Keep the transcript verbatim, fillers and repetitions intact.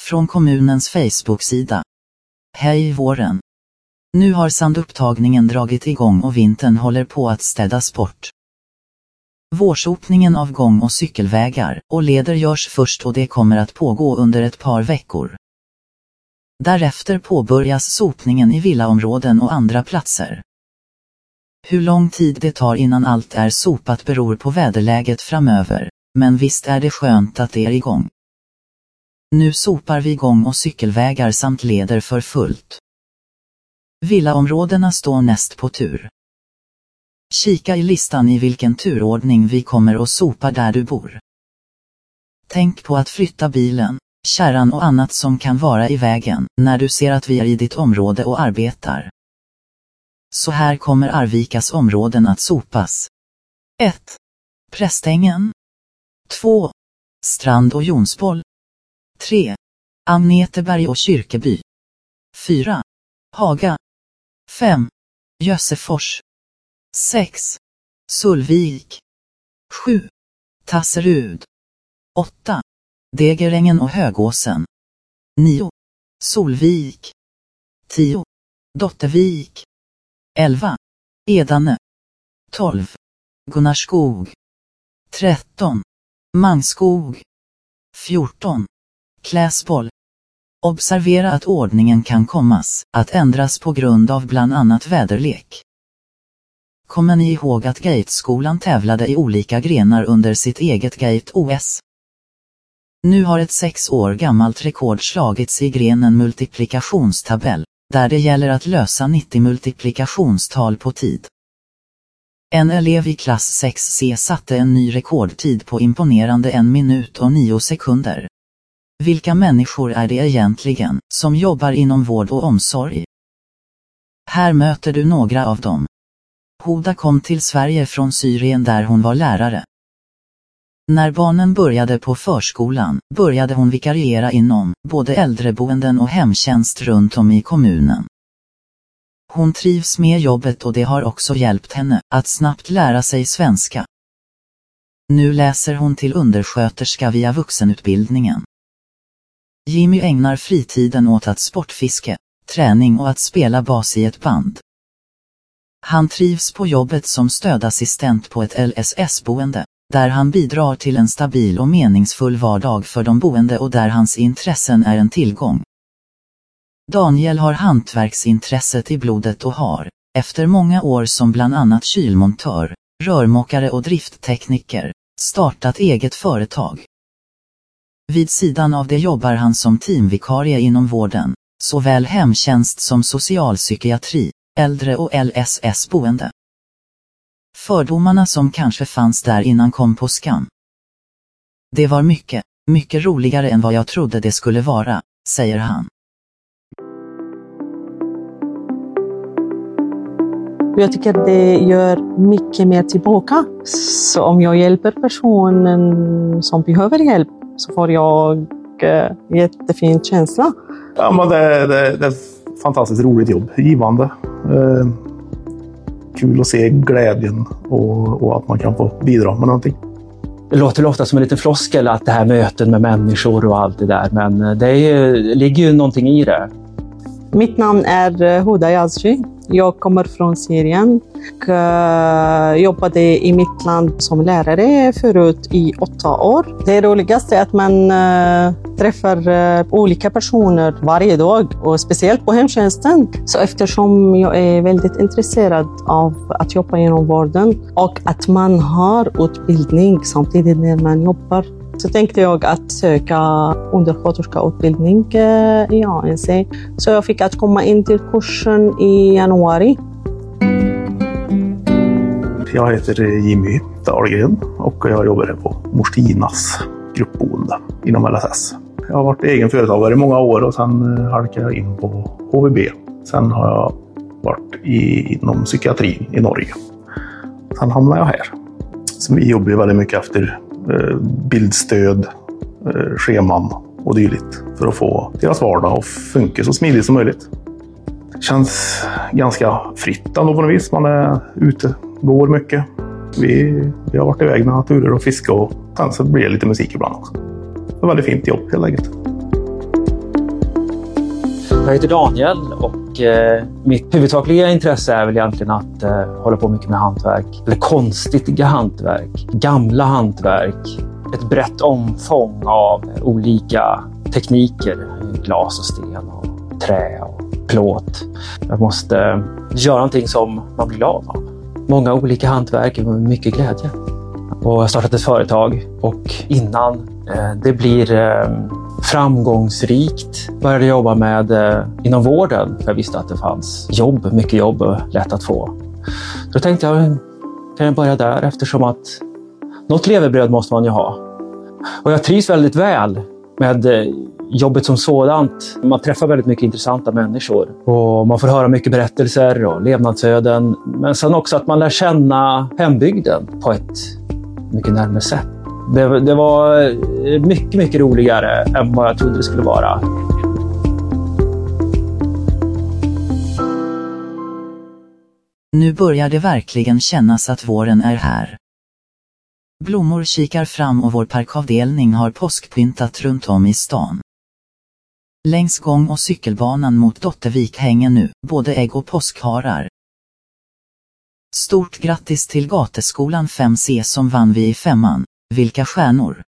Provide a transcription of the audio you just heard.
Från kommunens Facebook-sida. Hej våren. Nu har sandupptagningen dragit igång och vintern håller på att städas bort. Vårsopningen av gång- och cykelvägar och leder görs först och det kommer att pågå under ett par veckor. Därefter påbörjas sopningen i villaområden och andra platser. Hur lång tid det tar innan allt är sopat beror på väderläget framöver, men visst är det skönt att det är igång. Nu sopar vi gång- och cykelvägar samt leder för fullt. Villaområdena står näst på tur. Kika i listan i vilken turordning vi kommer att sopa där du bor. Tänk på att flytta bilen, kärran och annat som kan vara i vägen när du ser att vi är i ditt område och arbetar. Så här kommer Arvikas områden att sopas. ett. Prästängen. två. Strand och Jonsboll. tre. Agneteberg och Kyrkeby. fyra. Haga. fem. Jössefors. sex. Sulvik. sju. Tasserud. åtta. Degerängen och Högåsen. nio. Solvik. tio. Dottervik. elva. Edane. tolv. Gunnarskog. tretton. Mangskog. fjorton. Kläsboll. Observera att ordningen kan kommas att ändras på grund av bland annat väderlek. Kommer ni ihåg att Gateskolan tävlade i olika grenar under sitt eget Gate-O S? Nu har ett sex år gammalt rekord slagits i grenen multiplikationstabell, där det gäller att lösa nittio multiplikationstal på tid. En elev i klass sex C satte en ny rekordtid på imponerande en minut och nio sekunder. Vilka människor är det egentligen som jobbar inom vård och omsorg? Här möter du några av dem. Hoda kom till Sverige från Syrien där hon var lärare. När barnen började på förskolan började hon vikariera inom både äldreboenden och hemtjänst runt om i kommunen. Hon trivs med jobbet och det har också hjälpt henne att snabbt lära sig svenska. Nu läser hon till undersköterska via vuxenutbildningen. Jimmy ägnar fritiden åt att sportfiske, träning och att spela bas i ett band. Han trivs på jobbet som stödassistent på ett L S S-boende, där han bidrar till en stabil och meningsfull vardag för de boende och där hans intressen är en tillgång. Daniel har hantverksintresset i blodet och har, efter många år som bland annat kylmontör, rörmokare och drifttekniker, startat eget företag. Vid sidan av det jobbar han som teamvikarie inom vården, såväl hemtjänst som socialpsykiatri, äldre och L S S-boende. Fördomarna som kanske fanns där innan kom på skam. Det var mycket, mycket roligare än vad jag trodde det skulle vara, säger han. Jag tycker det gör mycket mer tillbaka. Så om jag hjälper personen som behöver hjälp så får jag en jättefin känsla. Ja, men det, det, det är ett fantastiskt roligt jobb, givande. Eh, kul att se glädjen och, och att man kan få bidra med någonting. Det låter ofta som en liten floskel att det här möten med människor och allt det där, men det är, ligger ju någonting i det. Mitt namn är Hoda Yazji. Jag kommer från Syrien och jobbade i mitt land som lärare förut i åtta år. Det roligaste är att man träffar olika personer varje dag och speciellt på hemtjänsten. Så eftersom jag är väldigt intresserad av att jobba inom vården och att man har utbildning samtidigt när man jobbar, så tänkte jag att söka undersköterskeutbildning i A N C. Så jag fick att komma in till kursen i januari. Jag heter Jimmy Dahlgren och jag jobbar på Morstinas gruppboende inom L S S. Jag har varit egen företagare i många år och sen halkade jag in på H V B. Sen har jag varit i, inom psykiatrin i Norge. Sen hamnade jag här. Så vi jobbar väldigt mycket efter bildstöd, scheman och dylikt för att få deras vardag att funka så smidigt som möjligt. Det känns ganska fritt ändå på något vis. Man är ute, går mycket. Vi, vi har varit iväg med turer och fiska och sen så blir det lite musik ibland också. Det är ett väldigt fint jobb helt enkelt. Jag heter Daniel och eh, mitt huvudsakliga intresse är väl egentligen att eh, hålla på mycket med hantverk. Eller konstiga hantverk, gamla hantverk. Ett brett omfång av olika tekniker. Glas och sten och trä och plåt. Jag måste göra någonting som man blir glad av. Många olika hantverk med mycket glädje. Och jag har startat ett företag och innan eh, det blir eh, framgångsrikt började jag jobba med eh, inom vården. För jag visste att det fanns jobb, mycket jobb och lätt att få. Då tänkte jag, kan jag börja där eftersom att något levebröd måste man ju ha. Och jag trivs väldigt väl med eh, jobbet som sådant. Man träffar väldigt mycket intressanta människor och man får höra mycket berättelser och levnadsöden. Men sen också att man lär känna hembygden på ett mycket närmare sätt. Det, det var mycket, mycket roligare än vad jag trodde det skulle vara. Nu börjar det verkligen kännas att våren är här. Blommor kikar fram och vår parkavdelning har påskpyntat runt om i stan. Längs gång- och cykelbanan mot Dottervik hänger nu både ägg och påskharar. Stort grattis till Gateskolan fem C som vann vi i femman. Vilka stjärnor!